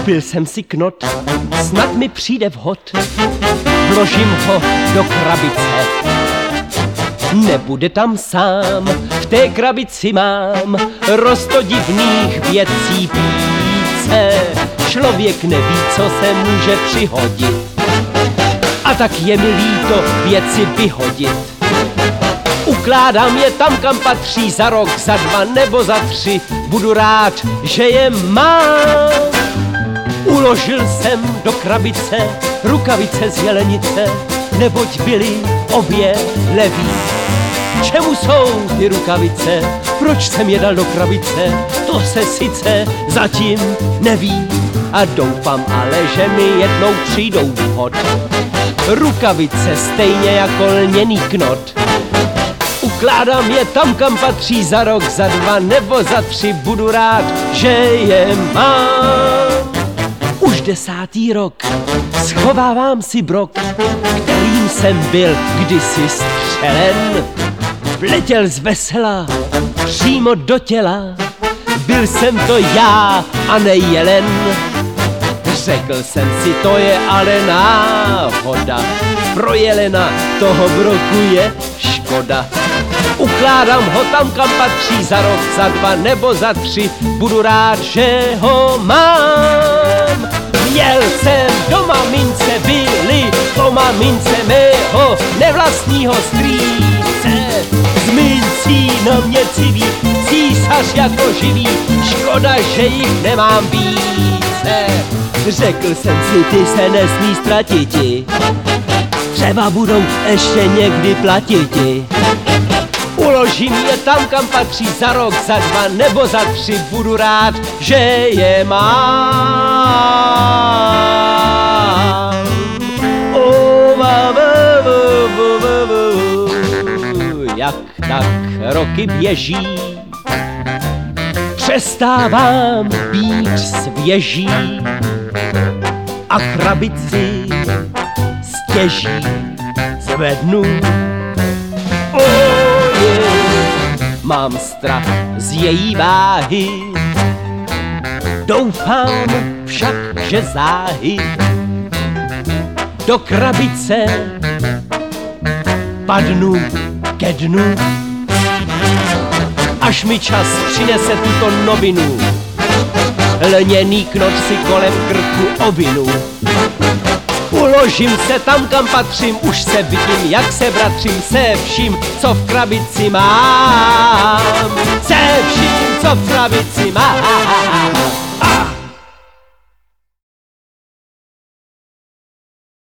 Koupil jsem si knot, snad mi přijde vhod, vložím ho do krabice. Nebude tam sám, v té krabici mám roztodivných věcí více. Člověk neví, co se může přihodit, a tak je mi líto věci vyhodit. Ukládám je tam, kam patří, za rok, za 2 nebo za 3, budu rád, že je mám. Uložil jsem do krabice rukavice z jelenice, neboť byly obě levý. Čemu jsou ty rukavice, proč jsem je dal do krabice, to se sice zatím neví. A doufám ale, že mi jednou přijdou vhod rukavice stejně jako lněný knot. Ukládám je tam, kam patří, za rok, za 2 nebo za 3, budu rád, že je mám. Už 10. rok schovávám si brok, kterým jsem byl kdysi střelen. Vletěl z vesela přímo do těla, byl jsem to já a ne jelen. Řekl jsem si, to je ale náhoda, pro jelena toho broku je škoda. Ukládám ho tam, kam patří, za rok, za 2 nebo za 3, budu rád, že ho mám. Měl jsem do mamince vily, po mamince mého nevlastního strýce. Z mincí na mě civí, císař jako živý, škoda, že jich nemám více. Řekl jsem si, ty se nesmí ztratiti, třeba budou ještě někdy platiti. Uložím je tam, kam patří, za rok, za 2 nebo za 3, budu rád, že je mám. Jak tak roky běží, přestávám být svěží a krabici stěží zvednu. Mám strach z její váhy, doufám však, že záhy do krabice padnu ke dnu. Až mi čas přinese tuto novinu, lněný knot si kolem krku ovinu. Uložím se tam, kam patřím, už se vidím, jak se bratřím se vším, co v krabici mám. Se vším, co v krabici mám.